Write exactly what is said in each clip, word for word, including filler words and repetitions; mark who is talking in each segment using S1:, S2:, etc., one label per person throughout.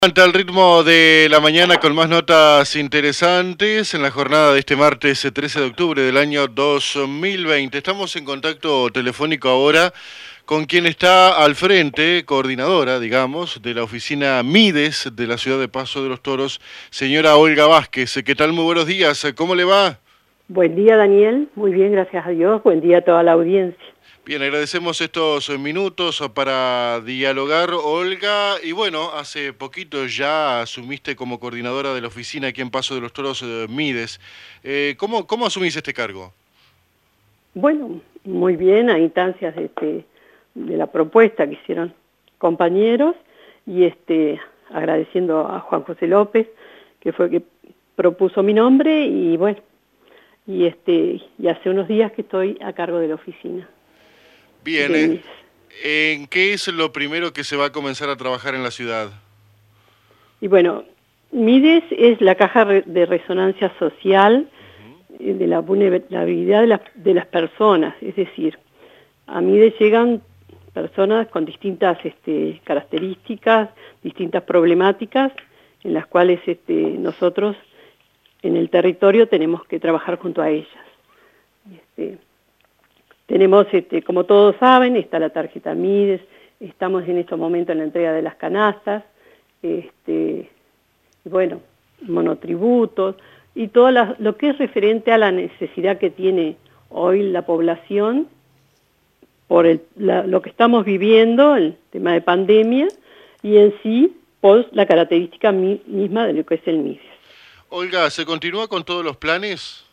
S1: Al ritmo de la mañana con más notas interesantes en la jornada de este martes trece de octubre del año dos mil veinte. Estamos en contacto telefónico ahora con quien está al frente, coordinadora, digamos, de la oficina Mides de la ciudad de Paso de los Toros, señora Olga Vázquez. ¿Qué tal? Muy buenos días. ¿Cómo le va?
S2: Buen día, Daniel. Muy bien, gracias a Dios. Buen día a toda la audiencia.
S1: Bien, agradecemos estos minutos para dialogar, Olga. Y bueno, hace poquito ya asumiste como coordinadora de la oficina aquí en Paso de los Toros eh, Mides. Eh, ¿cómo, ¿Cómo asumís este cargo?
S2: Bueno, muy bien, a instancias de, este, de la propuesta que hicieron compañeros y este, agradeciendo a Juan José López, que fue el que propuso mi nombre, y bueno, y, este, y hace unos días que estoy a cargo de la oficina.
S1: Bien, eh, ¿en qué es lo primero que se va a comenzar a trabajar en la ciudad?
S2: Y bueno, Mides es la caja de resonancia social uh-huh. de la vulnerabilidad de, la, de las personas, es decir, a Mides llegan personas con distintas este, características, distintas problemáticas, en las cuales este, nosotros en el territorio tenemos que trabajar junto a ellas. Este, tenemos, este, como todos saben, está la tarjeta Mides, estamos en estos momentos en la entrega de las canastas, este, bueno, monotributos, y todo la, lo que es referente a la necesidad que tiene hoy la población por el, la, lo que estamos viviendo, el tema de pandemia, y en sí, por la característica mi, misma de lo que es el Mides.
S1: Olga, ¿se continúa con todos los planes?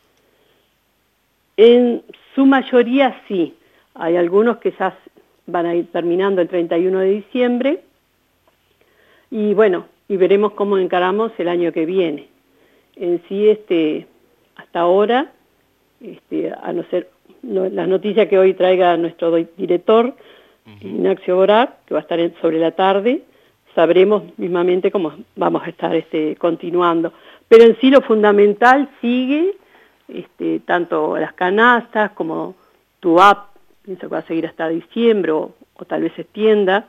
S2: En su mayoría sí. Hay algunos que ya van a ir terminando el treinta y uno de diciembre, y bueno, y veremos cómo encaramos el año que viene. En sí, este, hasta ahora, este, a no ser no, las noticias que hoy traiga nuestro director, uh-huh. Ignacio Borac, que va a estar en, sobre la tarde, sabremos mismamente cómo vamos a estar este, continuando. Pero en sí lo fundamental sigue, este, tanto las canastas como tu app, pienso que va a seguir hasta diciembre o, o tal vez se extienda,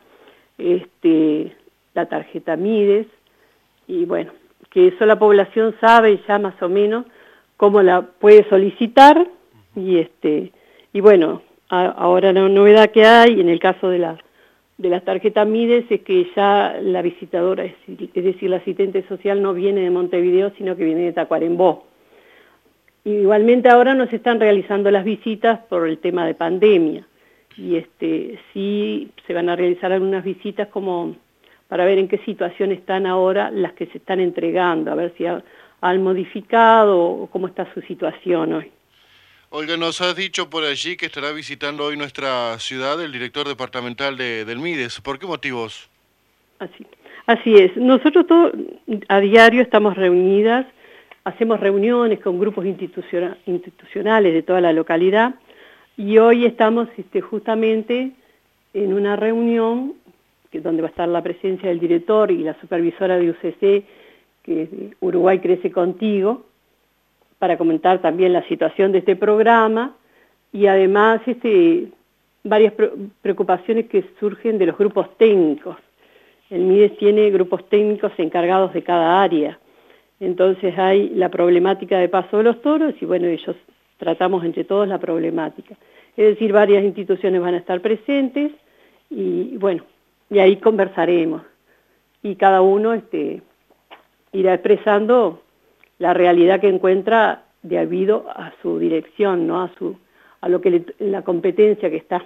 S2: este, la tarjeta Mides, y bueno, que eso la población sabe ya más o menos cómo la puede solicitar, y este y bueno, a, ahora la novedad que hay en el caso de la de las tarjetas Mides es que ya la visitadora, es, es decir, la asistente social no viene de Montevideo, sino que viene de Tacuarembó. Igualmente ahora no se están realizando las visitas por el tema de pandemia, y este sí se van a realizar algunas visitas como para ver en qué situación están ahora las que se están entregando, a ver si ha, han modificado o cómo está su situación hoy.
S1: Olga, nos has dicho por allí que estará visitando hoy nuestra ciudad el director departamental de, del Mides. ¿Por qué motivos?
S2: Así, así es. Nosotros todo, a diario estamos reunidas, hacemos reuniones con grupos instituciona, institucionales de toda la localidad, y hoy estamos este, justamente en una reunión que donde va a estar la presencia del director y la supervisora de U C C, que es Uruguay Crece Contigo, para comentar también la situación de este programa, y además este, varias preocupaciones que surgen de los grupos técnicos. El Mides tiene grupos técnicos encargados de cada área, entonces hay la problemática de Paso de los Toros, y bueno, ellos tratamos entre todos la problemática. Es decir, varias instituciones van a estar presentes, y bueno, y ahí conversaremos, y cada uno este, irá expresando la realidad que encuentra debido a su dirección, ¿no? a su a lo que le, la competencia que está.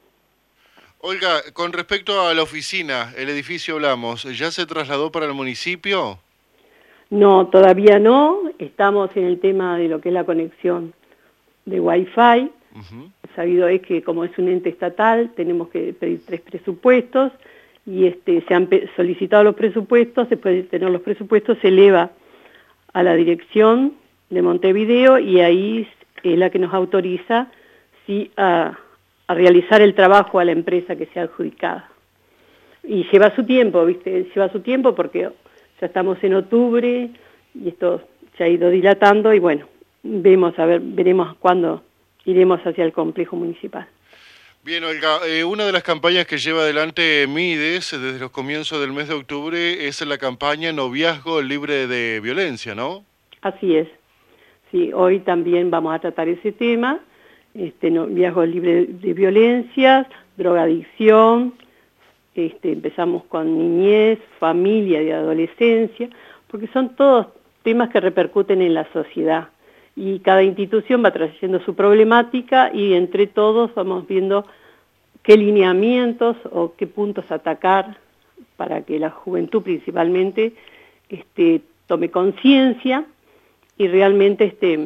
S1: Olga, con respecto a la oficina, el edificio hablamos, ¿ya se trasladó para el municipio?
S2: No, todavía no, estamos en el tema de lo que es la conexión de Wi-Fi. Uh-huh. Sabido es que como es un ente estatal, tenemos que pedir tres presupuestos, y este, se han solicitado los presupuestos. Después de tener los presupuestos se eleva a la dirección de Montevideo, y ahí es la que nos autoriza sí, a, a realizar el trabajo a la empresa que sea adjudicada. Y lleva su tiempo, ¿viste? Lleva su tiempo porque ya estamos en octubre y esto se ha ido dilatando, y bueno, vemos a ver, veremos cuándo iremos hacia el complejo municipal.
S1: Bien, Olga, eh, una de las campañas que lleva adelante Mides desde los comienzos del mes de octubre es la campaña Noviazgo Libre de Violencia, ¿no?
S2: Así es. Sí, hoy también vamos a tratar ese tema, este, noviazgo libre de violencias, drogadicción, este, empezamos con niñez, familia y adolescencia, porque son todos temas que repercuten en la sociedad y cada institución va trayendo su problemática y entre todos vamos viendo qué lineamientos o qué puntos atacar para que la juventud principalmente este, tome conciencia y realmente este,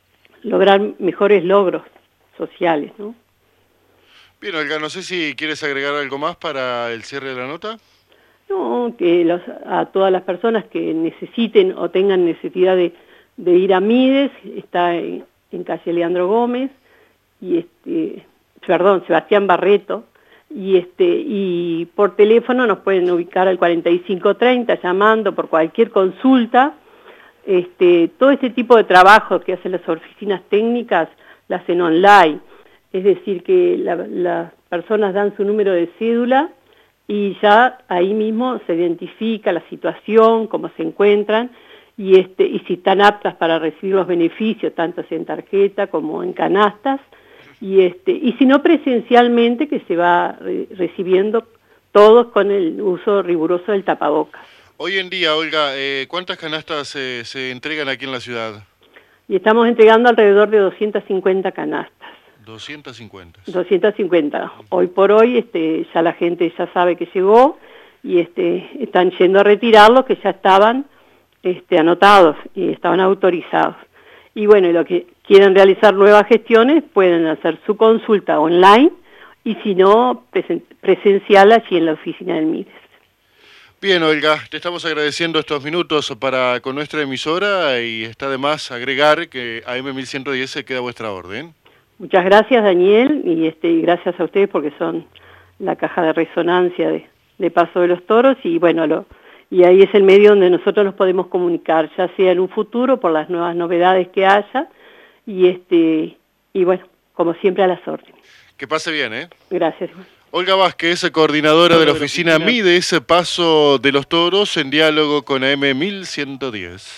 S2: lograr mejores logros sociales, ¿no?
S1: Bien, Olga, no sé si quieres agregar algo más para el cierre de la nota.
S2: No, que los, a todas las personas que necesiten o tengan necesidad de, de ir a Mides, está en, en calle Leandro Gómez, y este, perdón, Sebastián Barreto, y este y por teléfono nos pueden ubicar al cuarenta y cinco treinta llamando por cualquier consulta. Este, todo este tipo de trabajo que hacen las oficinas técnicas la hacen online, es decir que la, las personas dan su número de cédula y ya ahí mismo se identifica la situación, cómo se encuentran y, este, y si están aptas para recibir los beneficios, tanto en tarjeta como en canastas, y, este, y si no presencialmente que se va re recibiendo todos con el uso riguroso del tapabocas.
S1: Hoy en día, Olga, eh, ¿cuántas canastas eh, se entregan aquí en la ciudad?
S2: Y estamos entregando alrededor de doscientas cincuenta canastas.
S1: doscientas cincuenta.
S2: doscientas cincuenta. Hoy por hoy este, ya la gente ya sabe que llegó y este, están yendo a retirarlos que ya estaban este, anotados y estaban autorizados. Y bueno, y lo que quieren realizar nuevas gestiones pueden hacer su consulta online y si no, presen presencial allí en la oficina del Mides.
S1: Bien, Olga, te estamos agradeciendo estos minutos para con nuestra emisora y está de más agregar que A M mil ciento diez se queda a vuestra orden.
S2: Muchas gracias, Daniel, y, este, y gracias a ustedes porque son la caja de resonancia de, de Paso de los Toros y bueno, lo, y ahí es el medio donde nosotros nos podemos comunicar, ya sea en un futuro por las nuevas novedades que haya y este y bueno, como siempre a las órdenes.
S1: Que pase bien, ¿eh?
S2: Gracias.
S1: Olga Vázquez, coordinadora de la oficina Mides Paso de los Toros, en diálogo con A M mil ciento diez.